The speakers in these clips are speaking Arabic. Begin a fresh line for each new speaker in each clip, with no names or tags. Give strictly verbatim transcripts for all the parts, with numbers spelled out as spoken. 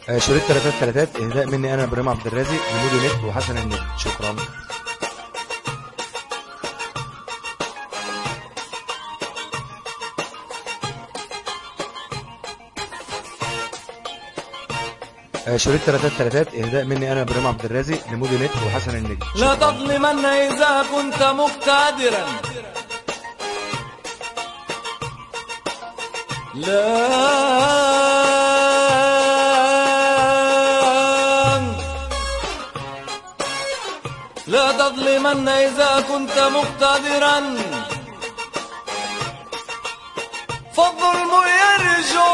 آه، شريط تلاتات تلاتات اهداء مني انا ابراهيم عبد الرازق لمودي نت وحسن النجم. شكرا. آه، شريط تلاتات تلاتات اهداء مني انا ابراهيم عبد الرازق لمودي نت وحسن النجم.
لا تظلمن اذا كنت مقتدرا، لا لا تظلمن إذا كنت مقتدرا، فالظلم يرجو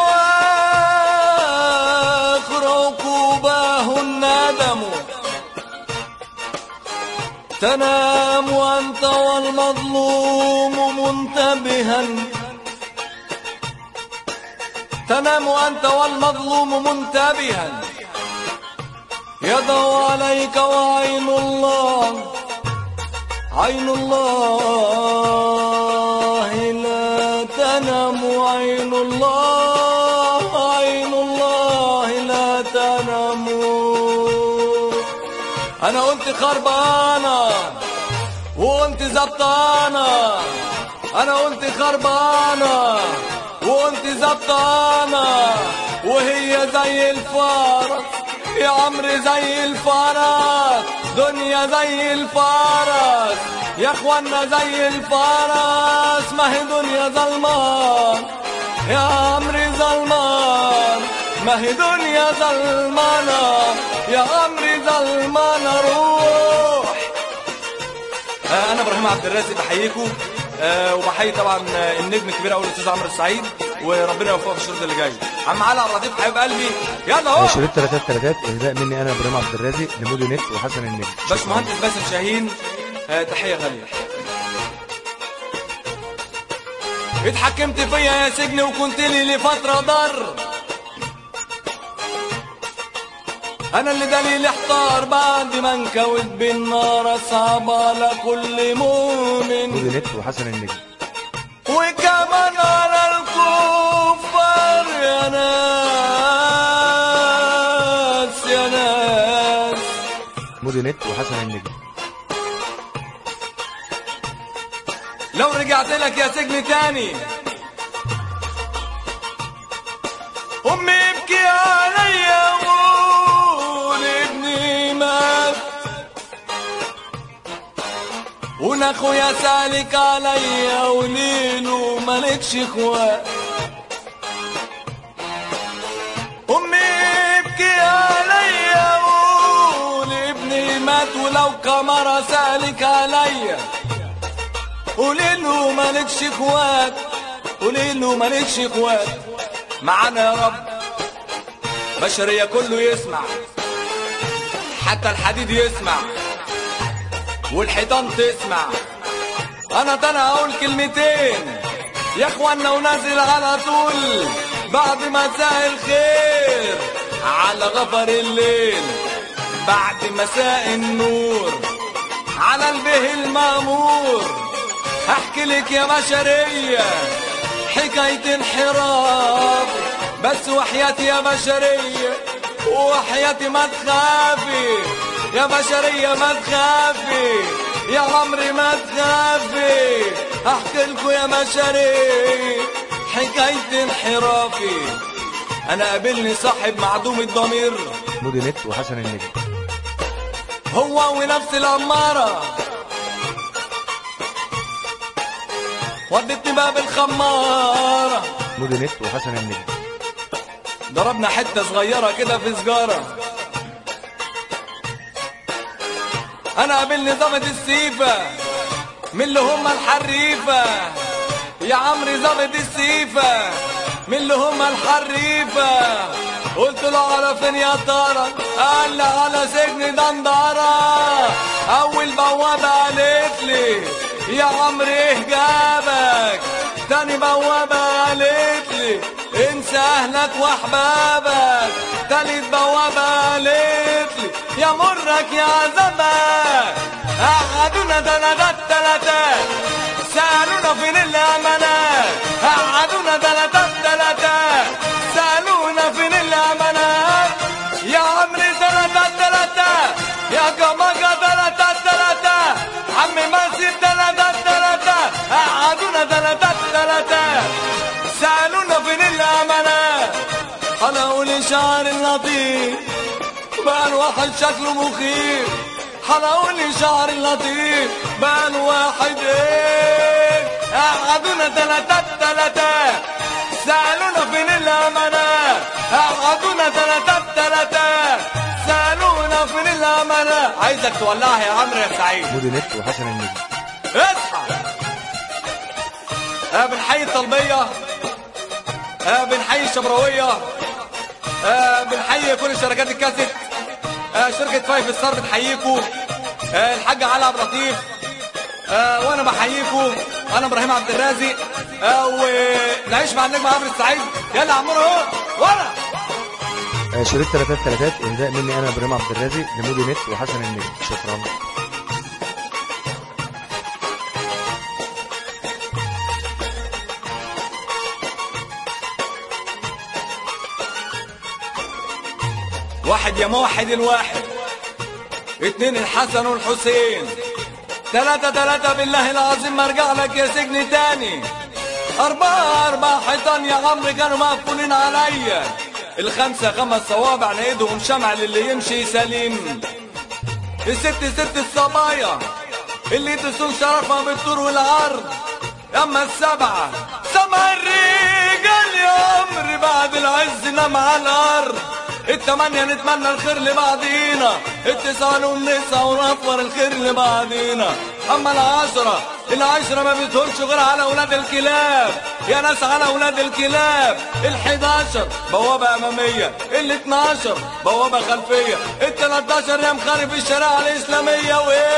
آخر عقوباه الندم. تنام أنت والمظلوم منتبها، تنام أنت والمظلوم منتبها، يدعو عليك وعين الله، عين الله لا تنام، عين الله، عين الله لا تنام. أنا قلت خربانة وانت زبطانة، أنا قلت خربانة وانت زبطانة، وهي زي الفرس يا عمري زي الفرس، دنيا زي الفرس يا اخوانا زي الفرس، ما هي دنيا ظلمان يا عمري ظلمان، ما هي دنيا ظلمانة يا عمري ظلمانة. روح. آه انا ابراهيم عبد الرازق بحييكم، آه وبحيي طبعا النجم الكبير قوي الاستاذ عمرو السعيد، وربنا يوفقه في الشوط اللي جاي. عم علي على الرصيف حبيب قلبي، يلا اهو.
شريط تلاتات تلاتات اهداء مني انا ابراهيم عبد الرازق لمودي نت وحسن النجم.
باشمهندس باسم شاهين، آه تحيه غاليه. اتحكمت فيا يا سجن وكنت لي لفتره ضر، انا اللي دليل احتار بعد ما انكوت بالنار، اصعب على كل مؤمن.
مودي نت وحسن النجم.
وكمان على الكفار يا ناس يا ناس.
مودي نت وحسن النجم.
لو رجعت لك يا سجن تاني امي ابكي عليا وقول ابني مات، وانا اخويا سالك عليا وليله مالكش اخوات. امي ابكي عليا وقول ابني مات، ولو كمرة سالك عليا قوليله مالكش اخوات، قوليله مالكش اخوات. معانا يا رب بشرية كله يسمع، حتى الحديد يسمع والحيطان تسمع. انا تاني هقول كلمتين يا اخوانا ونازل على طول بعد مساء الخير على غفر الليل، بعد مساء النور على البه المامور. احكي لك يا بشرية حكاية انحراف، بس وحياتي يا بشرية وحياتي ما تخافي يا بشرية، ما تخافي يا عمري ما تخافي. احكي لكم يا بشرية حكاية انحرافي. انا قابلني صاحب معدوم الضمير،
مودي نت وحسن النجم.
هو ونفس الأمارة ودتني باب الخمارة.
مودي نت وحسن النجم.
ضربنا حتة صغيرة كده في سجارة. انا قابلني ضابط السيفة من اللي هم الحريفة، يا عمري ضابط السيفة من اللي هم الحريفة. قلت له على فين يا ترى؟ قال لي على سجن دندرة. اول بوابة قالت لي يا عمري ايه جابك؟ تاني بوابة قالت لي انسى اهلك واحبابك. تالت بوابة قالت لي يا مرك يا عذابك. قعدونا دلغات تلاتات سألونا فين الامانات، قعدونا دلغات تلاتات سألونا فين الامانات. لي شعر اللطيف بان واحد شكله مخيف، حلقوا لي شعر اللطيف بان واحد ايه. قعدونا تلاتات تلاتات سألونا فين الأمانة، قعدونا تلاتات تلاتات سألونا فين الأمانة. عايزك تولعها يا عمرو يا سعيد.
مودي نت وحسن النجم.
اصحى. آه بنحيي الطلبية، آه بنحيي الشبراوية، آه بنحيي كل شركات الكاسيت، آه شركة فايف ستار بتحييكوا، آه الحاج علي عبد اللطيف، آه وانا بحييكوا. انا ابراهيم عبد الرازق، آه ونعيش مع النجم عمرو السعيد. يلا عمرو اهو ورا.
آه شريط تلاتات تلاتات اهداء مني انا ابراهيم عبد الرازق لمودي نت وحسن النجم. شكرا.
واحد يا موحد الواحد، اتنين الحسن والحسين، تلاتة تلاتة بالله العظيم ما ارجع لك يا سجن تاني، أربعة أربعة حيطان يا عمرو كانوا مقفولين عليا، الخمسة خمس صوابع لقيتهم شمع للي يمشي سليم، الست ست الصبايا اللي تسوق شرفها بالطول والعرض، أما السبعة سبع الرجال يا عمرو بعد العز نام على الأرض، التمانية نتمنى الخير لبعضينا، التسعة نقوم نسعى ونوفر الخير لبعضينا، أما العشرة العشرة ما بتهونش غير على أولاد الكلاب يا ناس، على أولاد الكلاب، الحداشر بوابة أمامية، الاتناشر بوابة خلفية، التلاتاشر يا مخالف الشريعة الإسلامية.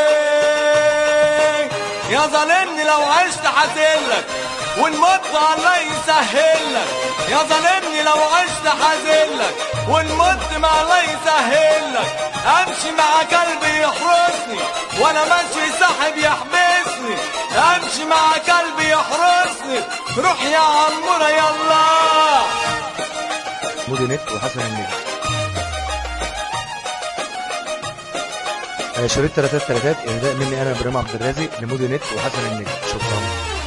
وإيه يا ظالمني لو عشت حازلك ونموت الله يسهلك، يا ظالمني لو عشت حازلك ونموت مع الله يسهلك، امشي مع كلبي يحرسني وانا ماشي صاحب يحبسني، امشي مع كلبي يحرسني، روح يا عمورة يلا.
مودي نت وحسن النجم. آه شريط تلاتات تلاتات اهداء مني انا ابراهيم عبد الرازق لمودي نت وحسن النجم. شكرا.